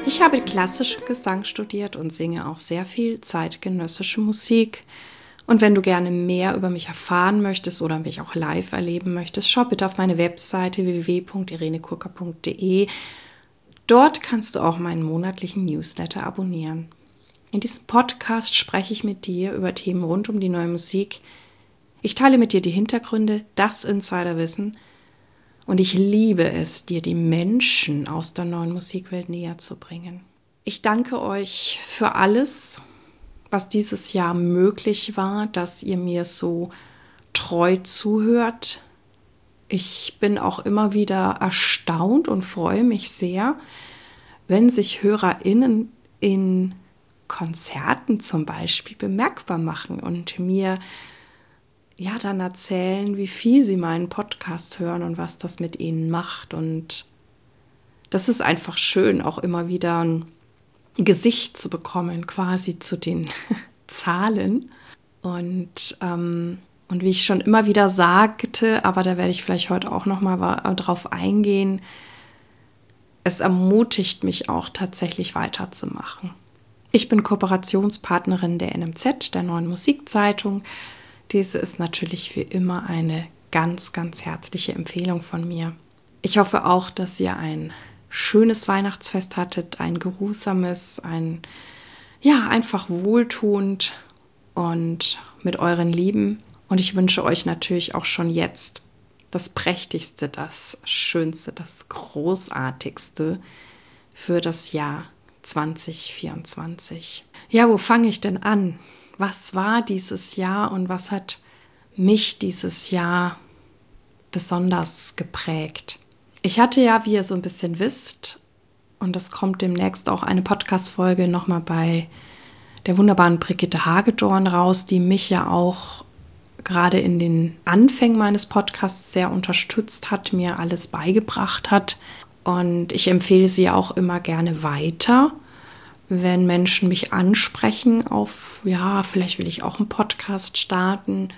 Ich habe klassischen Gesang studiert und singe auch sehr viel zeitgenössische Musik. Und wenn du gerne mehr über mich erfahren möchtest oder mich auch live erleben möchtest, schau bitte auf meine Webseite www.irenekurka.de. Dort kannst du auch meinen monatlichen Newsletter abonnieren. In diesem Podcast spreche ich mit dir über Themen rund um die neue Musik. Ich teile mit dir die Hintergründe, das Insiderwissen. Und ich liebe es, dir die Menschen aus der neuen Musikwelt näher zu bringen. Ich danke euch für alles, was dieses Jahr möglich war, dass ihr mir so treu zuhört. Ich bin auch immer wieder erstaunt und freue mich sehr, wenn sich HörerInnen in Konzerten zum Beispiel bemerkbar machen und mir dann erzählen, wie viel sie meinen Podcast hören und was das mit ihnen macht. Und das ist einfach schön, auch immer wieder ein Gesicht zu bekommen, quasi zu den Zahlen. Und wie ich schon immer wieder sagte, aber da werde ich vielleicht heute auch noch mal drauf eingehen, es ermutigt mich auch tatsächlich weiterzumachen. Ich bin Kooperationspartnerin der NMZ, der Neuen Musikzeitung. Diese ist natürlich wie immer eine ganz, ganz herzliche Empfehlung von mir. Ich hoffe auch, dass ihr ein schönes Weihnachtsfest hattet, ein geruhsames, einfach wohltuend und mit euren Lieben. Und ich wünsche euch natürlich auch schon jetzt das Prächtigste, das Schönste, das Großartigste für das Jahr 2024. Ja, wo fange ich denn an? Was war dieses Jahr und was hat mich dieses Jahr besonders geprägt? Ich hatte ja, wie ihr so ein bisschen wisst, und das kommt demnächst auch eine Podcast-Folge nochmal bei der wunderbaren Brigitte Hagedorn raus, die mich ja auch gerade in den Anfängen meines Podcasts sehr unterstützt hat, mir alles beigebracht hat. Und ich empfehle sie auch immer gerne weiter, wenn Menschen mich ansprechen auf, vielleicht will ich auch einen Podcast starten,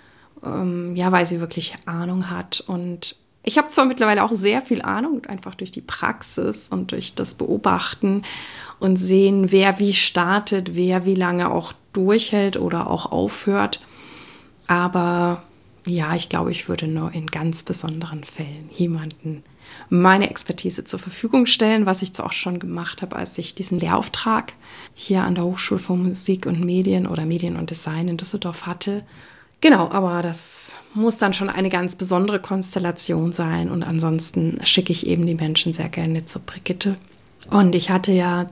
weil sie wirklich Ahnung hat. Und ich habe zwar mittlerweile auch sehr viel Ahnung, einfach durch die Praxis und durch das Beobachten und sehen, wer wie startet, wer wie lange auch durchhält oder auch aufhört. Aber ich glaube, ich würde nur in ganz besonderen Fällen jemanden meine Expertise zur Verfügung stellen, was ich zwar auch schon gemacht habe, als ich diesen Lehrauftrag hier an der Hochschule für Musik und Medien oder Medien und Design in Düsseldorf hatte. Genau, aber das muss dann schon eine ganz besondere Konstellation sein und ansonsten schicke ich eben die Menschen sehr gerne zur Brigitte. Und ich hatte ja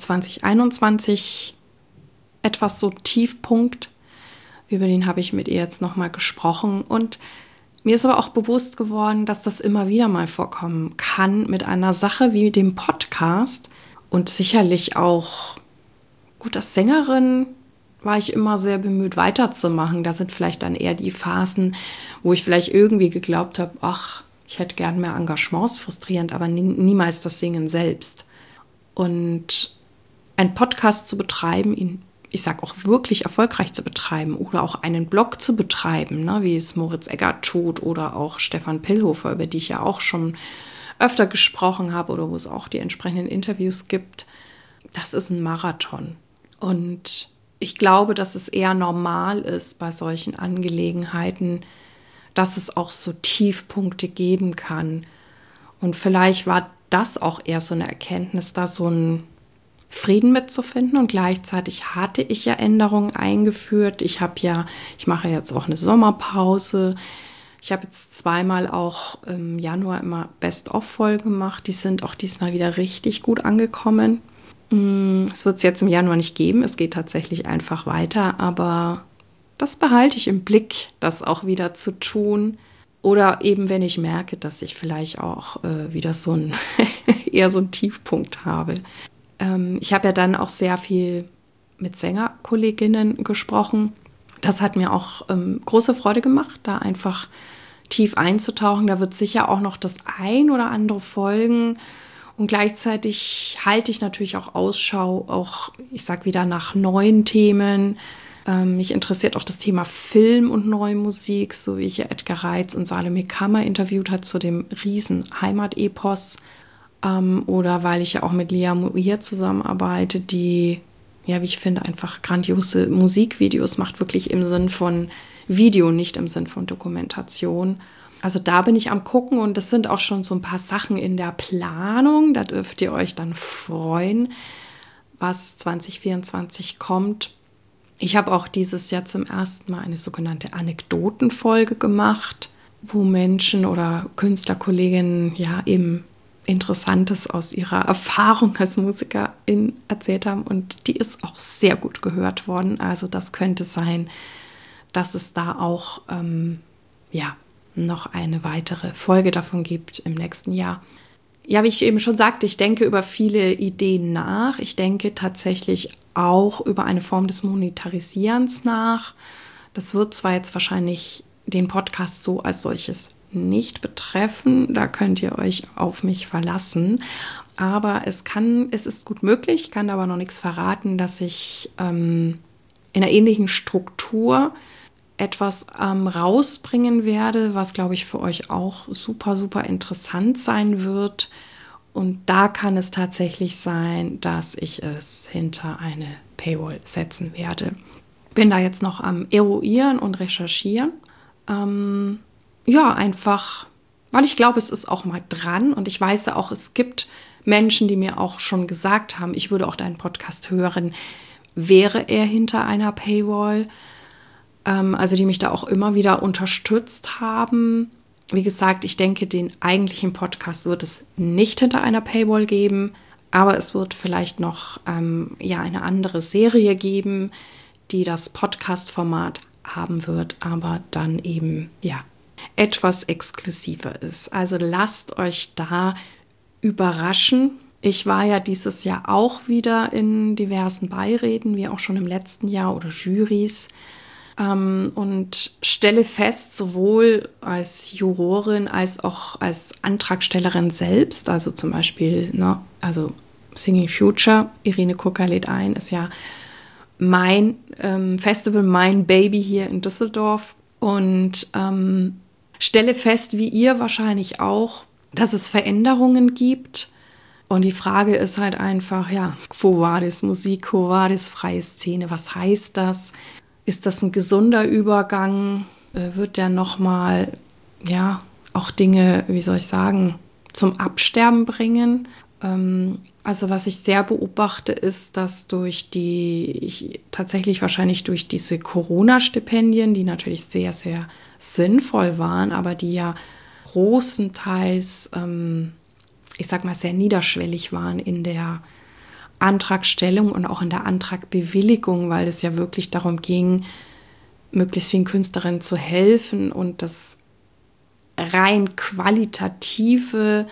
2021 etwas so Tiefpunkt, über den habe ich mit ihr jetzt nochmal gesprochen und mir ist aber auch bewusst geworden, dass das immer wieder mal vorkommen kann mit einer Sache wie dem Podcast und sicherlich auch, gut, als Sängerin war ich immer sehr bemüht, weiterzumachen. Da sind vielleicht dann eher die Phasen, wo ich vielleicht irgendwie geglaubt habe, ich hätte gern mehr Engagements, frustrierend, aber niemals das Singen selbst. Und einen Podcast zu betreiben, ihn, ich sage auch wirklich erfolgreich zu betreiben oder auch einen Blog zu betreiben, wie es Moritz Eggert tut oder auch Stefan Pillhofer, über die ich ja auch schon öfter gesprochen habe oder wo es auch die entsprechenden Interviews gibt, das ist ein Marathon. Und ich glaube, dass es eher normal ist bei solchen Angelegenheiten, dass es auch so Tiefpunkte geben kann. Und vielleicht war das auch eher so eine Erkenntnis, da so ein Frieden mitzufinden und gleichzeitig hatte ich ja Änderungen eingeführt. Ich mache jetzt auch eine Sommerpause. Ich habe jetzt zweimal auch im Januar immer Best-of-Folgen gemacht. Die sind auch diesmal wieder richtig gut angekommen. Es wird es jetzt im Januar nicht geben. Es geht tatsächlich einfach weiter, aber das behalte ich im Blick, das auch wieder zu tun. Oder eben, wenn ich merke, dass ich vielleicht auch wieder eher so einen Tiefpunkt habe. Ich habe ja dann auch sehr viel mit Sängerkolleginnen gesprochen. Das hat mir auch große Freude gemacht, da einfach tief einzutauchen. Da wird sicher auch noch das ein oder andere folgen. Und gleichzeitig halte ich natürlich auch Ausschau, ich sag wieder, nach neuen Themen. Mich interessiert auch das Thema Film und neue Musik, so wie ich ja Edgar Reitz und Salome Kammer interviewt hat zu dem riesen Heimatepos. oder weil ich ja auch mit Lia Muir zusammenarbeite, die, ja, wie ich finde, einfach grandiose Musikvideos macht, wirklich im Sinn von Video, nicht im Sinn von Dokumentation. Also da bin ich am Gucken und das sind auch schon so ein paar Sachen in der Planung. Da dürft ihr euch dann freuen, was 2024 kommt. Ich habe auch dieses Jahr zum ersten Mal eine sogenannte Anekdotenfolge gemacht, wo Menschen oder Künstlerkolleginnen ja eben Interessantes aus ihrer Erfahrung als Musikerin erzählt haben und die ist auch sehr gut gehört worden. Also das könnte sein, dass es da auch noch eine weitere Folge davon gibt im nächsten Jahr. Ja, wie ich eben schon sagte, ich denke über viele Ideen nach. Ich denke tatsächlich auch über eine Form des Monetarisierens nach. Das wird zwar jetzt wahrscheinlich den Podcast so als solches nicht betreffen, da könnt ihr euch auf mich verlassen, aber es ist gut möglich, ich kann aber noch nichts verraten, dass ich in einer ähnlichen Struktur etwas rausbringen werde, was, glaube ich, für euch auch super, super interessant sein wird. Und da kann es tatsächlich sein, dass ich es hinter eine Paywall setzen werde. Bin da jetzt noch am Eruieren und Recherchieren. Einfach, weil ich glaube, es ist auch mal dran. Und ich weiß ja auch, es gibt Menschen, die mir auch schon gesagt haben, ich würde auch deinen Podcast hören, wäre er hinter einer Paywall. Also die mich da auch immer wieder unterstützt haben. Wie gesagt, ich denke, den eigentlichen Podcast wird es nicht hinter einer Paywall geben, aber es wird vielleicht noch eine andere Serie geben, die das Podcast-Format haben wird, aber dann eben etwas exklusiver ist. Also lasst euch da überraschen. Ich war ja dieses Jahr auch wieder in diversen Beiräten, wie auch schon im letzten Jahr, oder Jurys. Und stelle fest, sowohl als Jurorin als auch als Antragstellerin selbst, also zum Beispiel, Singing Future, Irene Kucker lädt ein, ist ja mein Festival, mein Baby hier in Düsseldorf. Und stelle fest, wie ihr wahrscheinlich auch, dass es Veränderungen gibt. Und die Frage ist halt einfach, Quo Vadis Musik, Quo Vadis freie Szene, was heißt das? Ist das ein gesunder Übergang? Wird der nochmal, auch Dinge, wie soll ich sagen, zum Absterben bringen? Also was ich sehr beobachte, ist, dass tatsächlich wahrscheinlich durch diese Corona-Stipendien, die natürlich sehr, sehr sinnvoll waren, aber die ja großenteils, sehr niederschwellig waren in der Antragstellung und auch in der Antragbewilligung, weil es ja wirklich darum ging, möglichst vielen Künstlerinnen zu helfen und das rein qualitative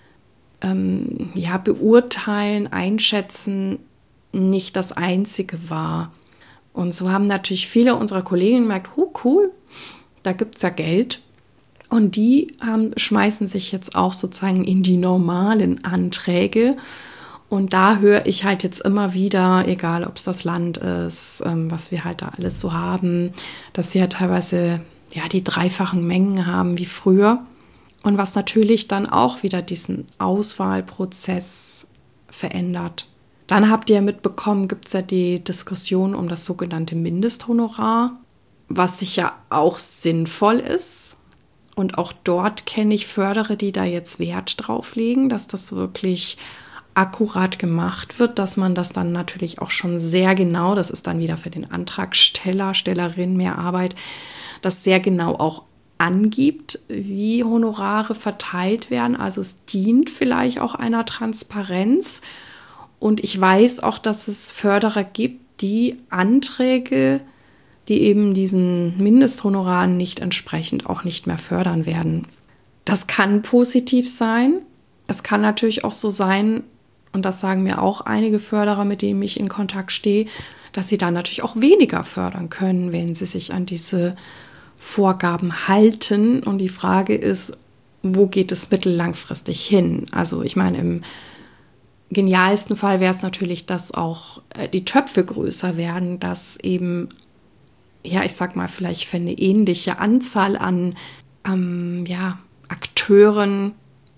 Beurteilen, Einschätzen nicht das Einzige war. Und so haben natürlich viele unserer Kollegen gemerkt, cool, da gibt es ja Geld. Und die schmeißen sich jetzt auch sozusagen in die normalen Anträge. Und da höre ich halt jetzt immer wieder, egal ob es das Land ist, was wir halt da alles so haben, dass sie ja teilweise die dreifachen Mengen haben wie früher. Und was natürlich dann auch wieder diesen Auswahlprozess verändert. Dann habt ihr mitbekommen, gibt es ja die Diskussion um das sogenannte Mindesthonorar, was sicher auch sinnvoll ist. Und auch dort kenne ich Förderer, die da jetzt Wert drauf legen, dass das wirklich akkurat gemacht wird, dass man das dann natürlich auch schon sehr genau, das ist dann wieder für den Antragsteller, Stellerin mehr Arbeit, das sehr genau auch angibt, wie Honorare verteilt werden. Also es dient vielleicht auch einer Transparenz. Und ich weiß auch, dass es Förderer gibt, die Anträge, die eben diesen Mindesthonoraren nicht entsprechend auch nicht mehr fördern werden. Das kann positiv sein. Es kann natürlich auch so sein, und das sagen mir auch einige Förderer, mit denen ich in Kontakt stehe, dass sie dann natürlich auch weniger fördern können, wenn sie sich an diese Vorgaben halten. Und die Frage ist, wo geht es mittellangfristig hin? Also ich meine, im genialsten Fall wäre es natürlich, dass auch die Töpfe größer werden, dass eben, vielleicht für eine ähnliche Anzahl an Akteuren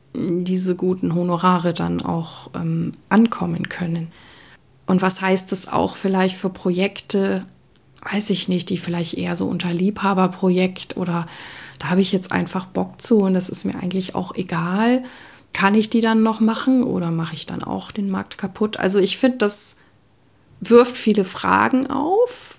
diese guten Honorare dann auch ankommen können. Und was heißt es auch vielleicht für Projekte, weiß ich nicht, die vielleicht eher so unter Liebhaberprojekt oder da habe ich jetzt einfach Bock zu und das ist mir eigentlich auch egal. Kann ich die dann noch machen oder mache ich dann auch den Markt kaputt? Also ich finde, das wirft viele Fragen auf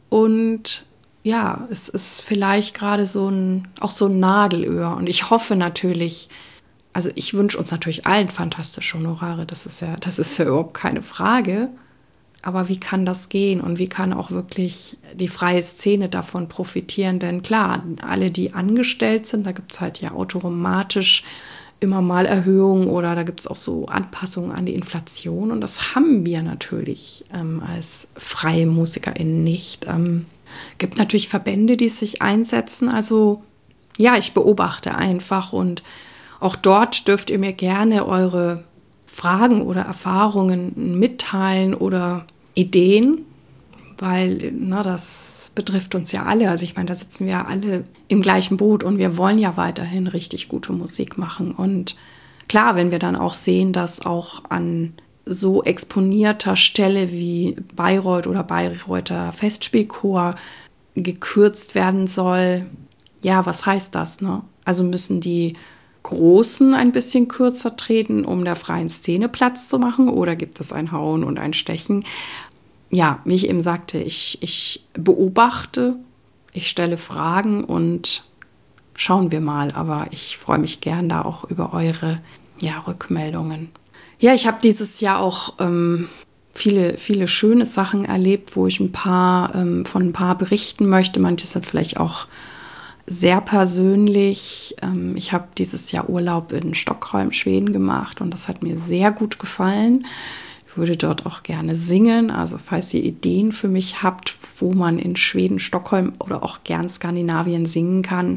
und ja, es ist vielleicht gerade auch so ein Nadelöhr und ich hoffe natürlich, also ich wünsche uns natürlich allen fantastische Honorare, das ist ja überhaupt keine Frage. Aber wie kann das gehen und wie kann auch wirklich die freie Szene davon profitieren? Denn klar, alle, die angestellt sind, da gibt es halt ja automatisch immer mal Erhöhungen oder da gibt es auch so Anpassungen an die Inflation. Und das haben wir natürlich als freie MusikerInnen nicht. Gibt natürlich Verbände, die sich einsetzen. Also ja, ich beobachte einfach und auch dort dürft ihr mir gerne eure Fragen oder Erfahrungen mitteilen oder Ideen, weil das betrifft uns ja alle. Also ich meine, da sitzen wir ja alle im gleichen Boot und wir wollen ja weiterhin richtig gute Musik machen. Und klar, wenn wir dann auch sehen, dass auch an so exponierter Stelle wie Bayreuth oder Bayreuther Festspielchor gekürzt werden soll, ja, was heißt das, ne? Also müssen die Großen ein bisschen kürzer treten, um der freien Szene Platz zu machen? Oder gibt es ein Hauen und ein Stechen? Ja, wie ich eben sagte, ich beobachte, ich stelle Fragen und schauen wir mal. Aber ich freue mich gern da auch über eure Rückmeldungen. Ja, ich habe dieses Jahr auch viele, viele schöne Sachen erlebt, wo ich von ein paar berichten möchte. Manche sind vielleicht auch sehr persönlich. Ich habe dieses Jahr Urlaub in Stockholm, Schweden gemacht und das hat mir sehr gut gefallen. Ich würde dort auch gerne singen. Also falls ihr Ideen für mich habt, wo man in Schweden, Stockholm oder auch gern Skandinavien singen kann,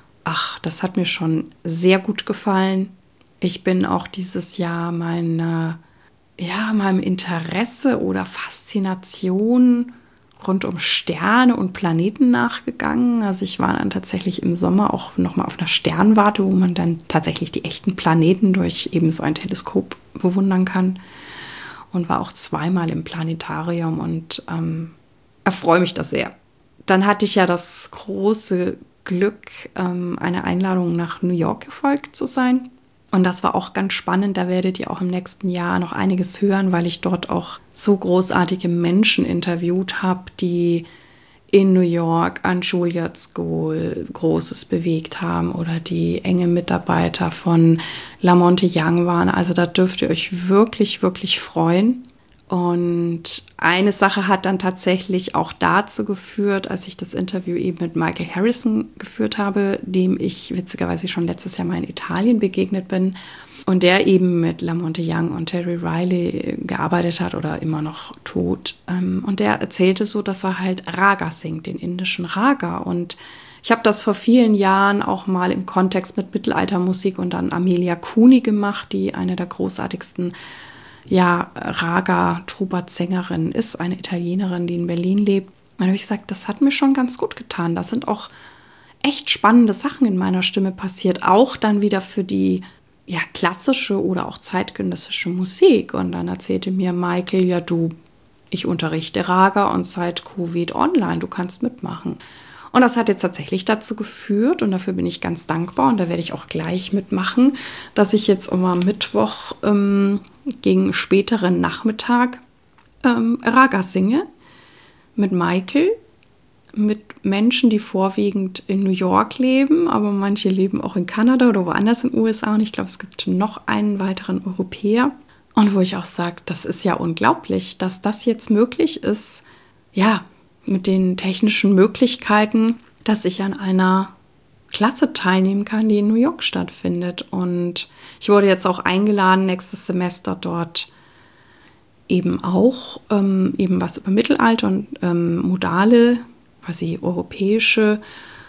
das hat mir schon sehr gut gefallen. Ich bin auch dieses Jahr meinem Interesse oder Faszination rund um Sterne und Planeten nachgegangen. Also ich war dann tatsächlich im Sommer auch nochmal auf einer Sternwarte, wo man dann tatsächlich die echten Planeten durch eben so ein Teleskop bewundern kann. Und war auch zweimal im Planetarium und erfreue mich das sehr. Dann hatte ich ja das große Glück, einer Einladung nach New York gefolgt zu sein. Und das war auch ganz spannend. Da werdet ihr auch im nächsten Jahr noch einiges hören, weil ich dort auch so großartige Menschen interviewt habe, die in New York an Juilliard School Großes bewegt haben oder die enge Mitarbeiter von La Monte Young waren. Also da dürft ihr euch wirklich, wirklich freuen. Und eine Sache hat dann tatsächlich auch dazu geführt, als ich das Interview eben mit Michael Harrison geführt habe, dem ich witzigerweise schon letztes Jahr mal in Italien begegnet bin und der eben mit La Monte Young und Terry Riley gearbeitet hat oder immer noch tut. Und der erzählte so, dass er halt Raga singt, den indischen Raga. Und ich habe das vor vielen Jahren auch mal im Kontext mit Mittelaltermusik und dann Amelia Cooney gemacht, die eine der großartigsten Raga-Trubat-Sängerin ist, eine Italienerin, die in Berlin lebt. Und da habe ich gesagt, das hat mir schon ganz gut getan. Da sind auch echt spannende Sachen in meiner Stimme passiert, auch dann wieder für die klassische oder auch zeitgenössische Musik. Und dann erzählte mir Michael, ich unterrichte Raga und seit Covid online, du kannst mitmachen. Und das hat jetzt tatsächlich dazu geführt, und dafür bin ich ganz dankbar, und da werde ich auch gleich mitmachen, dass ich jetzt am Mittwoch gegen späteren Nachmittag Raga singe mit Michael, mit Menschen, die vorwiegend in New York leben, aber manche leben auch in Kanada oder woanders in den USA. Und ich glaube, es gibt noch einen weiteren Europäer. Und wo ich auch sage, das ist ja unglaublich, dass das jetzt möglich ist, mit den technischen Möglichkeiten, dass ich an einer Klasse teilnehmen kann, die in New York stattfindet. Und ich wurde jetzt auch eingeladen, nächstes Semester dort eben auch was über Mittelalter und modale, quasi europäische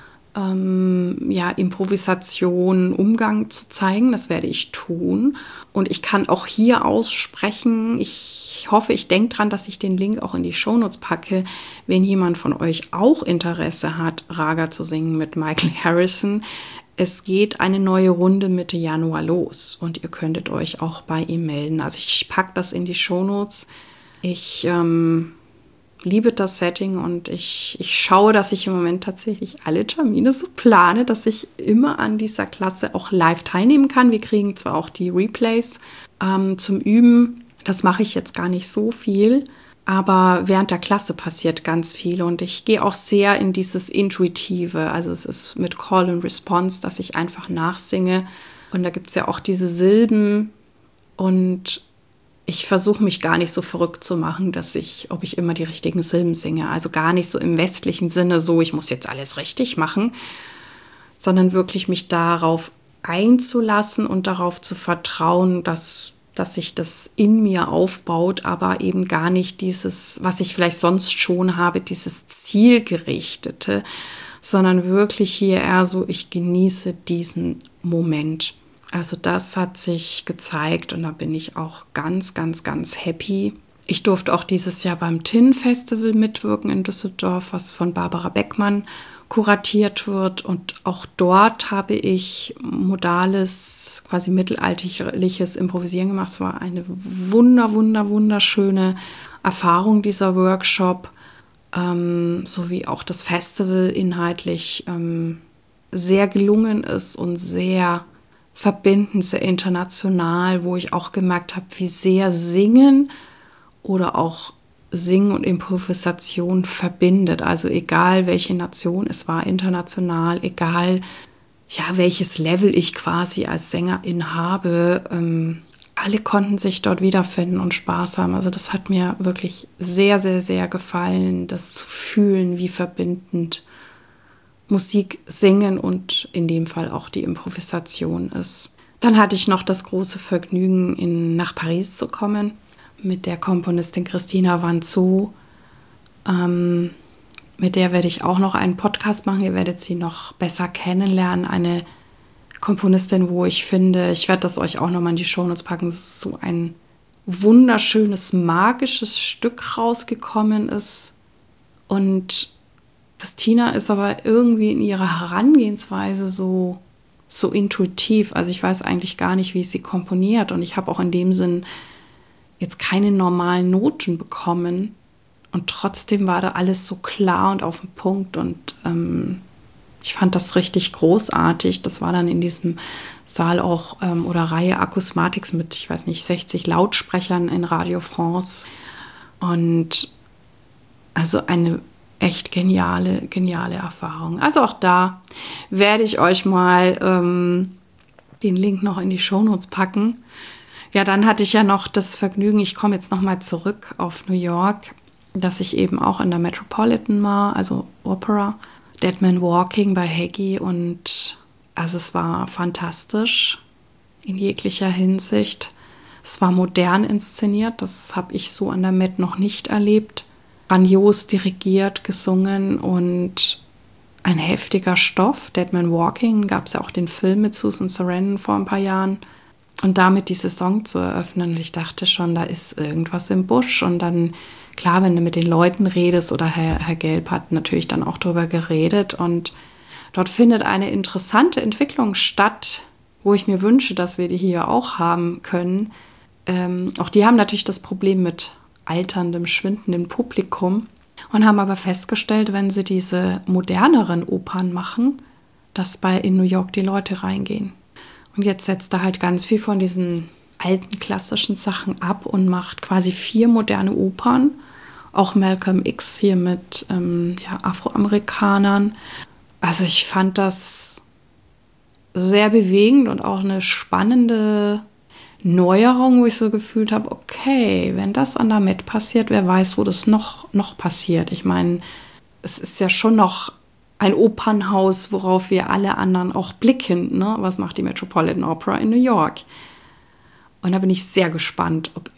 Improvisation, Umgang zu zeigen. Das werde ich tun. Und ich kann auch hier aussprechen, ich hoffe, ich denke dran, dass ich den Link auch in die Shownotes packe, wenn jemand von euch auch Interesse hat, Raga zu singen mit Michael Harrison. es geht eine neue Runde Mitte Januar los und ihr könntet euch auch bei ihm melden. Also ich packe das in die Shownotes. Ich liebe das Setting und ich schaue, dass ich im Moment tatsächlich alle Termine so plane, dass ich immer an dieser Klasse auch live teilnehmen kann. Wir kriegen zwar auch die Replays zum Üben, das mache ich jetzt gar nicht so viel, aber während der Klasse passiert ganz viel und ich gehe auch sehr in dieses Intuitive. Also es ist mit Call and Response, dass ich einfach nachsinge und da gibt es ja auch diese Silben und ich versuche mich gar nicht so verrückt zu machen, ob ich immer die richtigen Silben singe. Also gar nicht so im westlichen Sinne so, ich muss jetzt alles richtig machen, sondern wirklich mich darauf einzulassen und darauf zu vertrauen, dass sich das in mir aufbaut, aber eben gar nicht dieses, was ich vielleicht sonst schon habe, dieses Zielgerichtete, sondern wirklich hier eher so, ich genieße diesen Moment. Also das hat sich gezeigt und da bin ich auch ganz, ganz, ganz happy. Ich durfte auch dieses Jahr beim TIN-Festival mitwirken in Düsseldorf, was von Barbara Beckmann kuratiert wird. Und auch dort habe ich modales, quasi mittelalterliches Improvisieren gemacht. Es war eine wunderschöne Erfahrung, dieser Workshop, sowie auch das Festival inhaltlich sehr gelungen ist und sehr verbindend, sehr international, wo ich auch gemerkt habe, wie sehr Singen oder auch Singen und Improvisation verbindet. Also egal, welche Nation es war, international, egal, ja, welches Level ich quasi als Sängerin habe, alle konnten sich dort wiederfinden und Spaß haben. Also das hat mir wirklich sehr, sehr, sehr gefallen, das zu fühlen, wie verbindend Musik, Singen und in dem Fall auch die Improvisation ist. Dann hatte ich noch das große Vergnügen, nach Paris zu kommen mit der Komponistin Christina Vanzou. Mit der werde ich auch noch einen Podcast machen. Ihr werdet sie noch besser kennenlernen. Eine Komponistin, wo ich finde, ich werde das euch auch noch mal in die Shownotes packen, so ein wunderschönes, magisches Stück rausgekommen ist. Und Christina ist aber irgendwie in ihrer Herangehensweise so intuitiv. Also ich weiß eigentlich gar nicht, wie sie komponiert. Und ich habe auch in dem Sinn jetzt keine normalen Noten bekommen. Und trotzdem war da alles so klar und auf den Punkt. Und ich fand das richtig großartig. Das war dann in diesem Saal auch oder Reihe Akusmatics mit, ich weiß nicht, 60 Lautsprechern in Radio France. Und also eine echt geniale Erfahrung. Also auch da werde ich euch mal den Link noch in die Shownotes packen. Ja, dann hatte ich ja noch das Vergnügen, ich komme jetzt noch mal zurück auf New York, dass ich eben auch in der Metropolitan war, also Opera, Dead Man Walking bei Heggie und also es war fantastisch in jeglicher Hinsicht. Es war modern inszeniert, das habe ich so an der Met noch nicht erlebt. Grandios dirigiert, gesungen und ein heftiger Stoff. Dead Man Walking, gab es ja auch den Film mit Susan Sarandon vor ein paar Jahren. Und damit die Saison zu eröffnen, und ich dachte schon, da ist irgendwas im Busch. Und dann, klar, wenn du mit den Leuten redest, oder Herr Gelb hat natürlich dann auch drüber geredet. Und dort findet eine interessante Entwicklung statt, wo ich mir wünsche, dass wir die hier auch haben können. Auch die haben natürlich das Problem mit alterndem, schwindendem Publikum und haben aber festgestellt, wenn sie diese moderneren Opern machen, dass in New York die Leute reingehen. Und jetzt setzt er halt ganz viel von diesen alten klassischen Sachen ab und macht quasi 4 moderne Opern. Auch Malcolm X hier mit Afroamerikanern. Also ich fand das sehr bewegend und auch eine spannende Neuerung, wo ich so gefühlt habe, okay, wenn das an der Met passiert, wer weiß, wo das noch passiert. Ich meine, es ist ja schon noch ein Opernhaus, worauf wir alle anderen auch blicken. Ne? Was macht die Metropolitan Opera in New York? Und da bin ich sehr gespannt, ob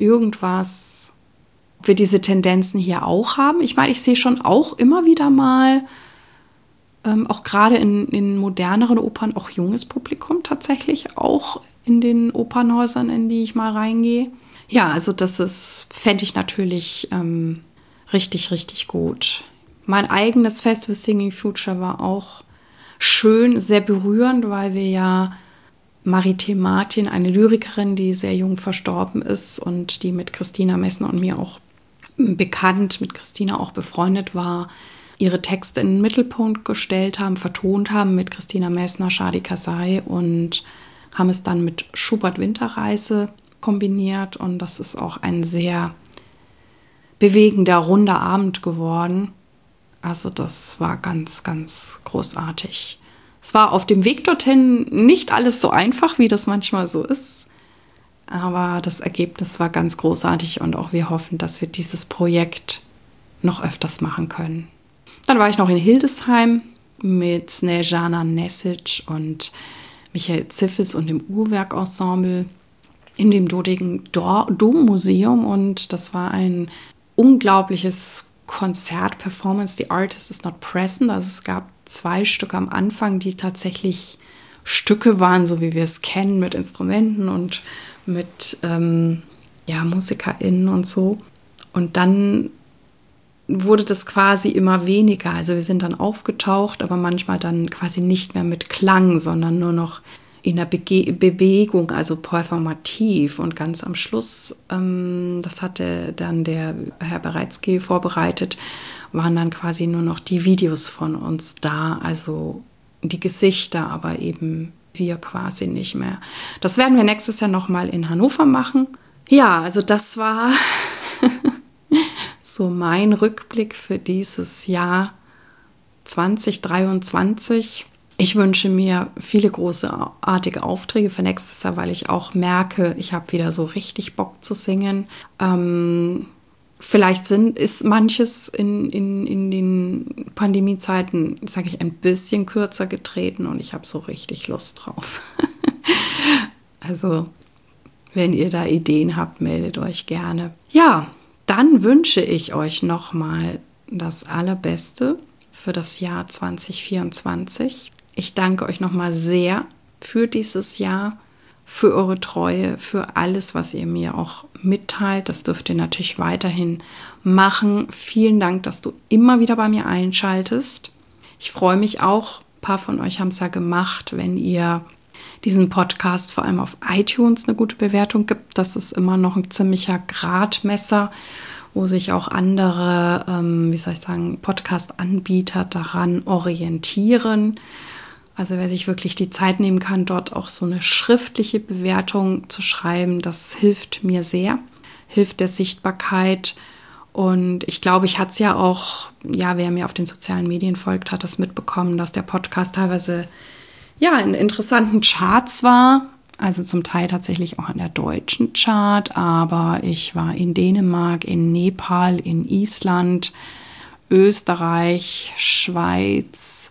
wir diese Tendenzen hier auch haben. Ich meine, ich sehe schon auch immer wieder mal, auch gerade in moderneren Opern, auch junges Publikum tatsächlich, auch in den Opernhäusern, in die ich mal reingehe. Ja, also fände ich natürlich richtig, richtig gut. Mein eigenes Festival Singing Future war auch schön, sehr berührend, weil wir ja Mariette Martin, eine Lyrikerin, die sehr jung verstorben ist und die mit Christina Messner und mir auch bekannt, mit Christina auch befreundet war, ihre Texte in den Mittelpunkt gestellt haben, vertont haben mit Christina Messner, Shadi Kasai und haben es dann mit Schubert Winterreise kombiniert. Und das ist auch ein sehr bewegender, runder Abend geworden. Also das war ganz, ganz großartig. Es war auf dem Weg dorthin nicht alles so einfach, wie das manchmal so ist. Aber das Ergebnis war ganz großartig und auch wir hoffen, dass wir dieses Projekt noch öfters machen können. Dann war ich noch in Hildesheim mit Snejana Nesic und Michael Ziffes und dem Uhrwerkensemble in dem dortigen Dommuseum. Und das war ein unglaubliches Konzert-Performance. The Artist is Not Present. Also es gab 2 Stücke am Anfang, die tatsächlich Stücke waren, so wie wir es kennen, mit Instrumenten und mit MusikerInnen und so. Und dann wurde das quasi immer weniger. Also wir sind dann aufgetaucht, aber manchmal dann quasi nicht mehr mit Klang, sondern nur noch in der Bewegung, also performativ. Und ganz am Schluss, das hatte dann der Herr Bereitzky vorbereitet, waren dann quasi nur noch die Videos von uns da, also die Gesichter, aber eben wir quasi nicht mehr. Das werden wir nächstes Jahr nochmal in Hannover machen. Ja, also das war so mein Rückblick für dieses Jahr 2023. Ich wünsche mir viele großartige Aufträge für nächstes Jahr, weil ich auch merke, ich habe wieder so richtig Bock zu singen. Vielleicht ist manches in den Pandemiezeiten, sage ich, ein bisschen kürzer getreten und ich habe so richtig Lust drauf. Also, wenn ihr da Ideen habt, meldet euch gerne. Ja, dann wünsche ich euch nochmal das Allerbeste für das Jahr 2024. Ich danke euch nochmal sehr für dieses Jahr, für eure Treue, für alles, was ihr mir auch mitteilt. Das dürft ihr natürlich weiterhin machen. Vielen Dank, dass du immer wieder bei mir einschaltest. Ich freue mich auch, ein paar von euch haben es ja gemacht, wenn ihr diesen Podcast vor allem auf iTunes eine gute Bewertung gibt. Das ist immer noch ein ziemlicher Gradmesser, wo sich auch andere, Podcast-Anbieter daran orientieren. Also wer sich wirklich die Zeit nehmen kann, dort auch so eine schriftliche Bewertung zu schreiben, das hilft mir sehr, hilft der Sichtbarkeit. Und ich glaube, ich hatte es ja auch, wer mir auf den sozialen Medien folgt, hat das mitbekommen, dass der Podcast teilweise in interessanten Charts war. Also zum Teil tatsächlich auch in der deutschen Chart, aber ich war in Dänemark, in Nepal, in Island, Österreich, Schweiz.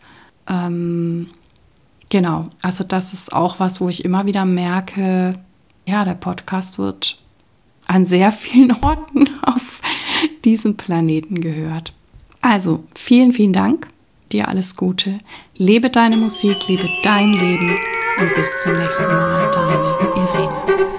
Genau, also das ist auch was, wo ich immer wieder merke, der Podcast wird an sehr vielen Orten auf diesem Planeten gehört. Also vielen, vielen Dank, dir alles Gute, lebe deine Musik, lebe dein Leben und bis zum nächsten Mal, deine Irene.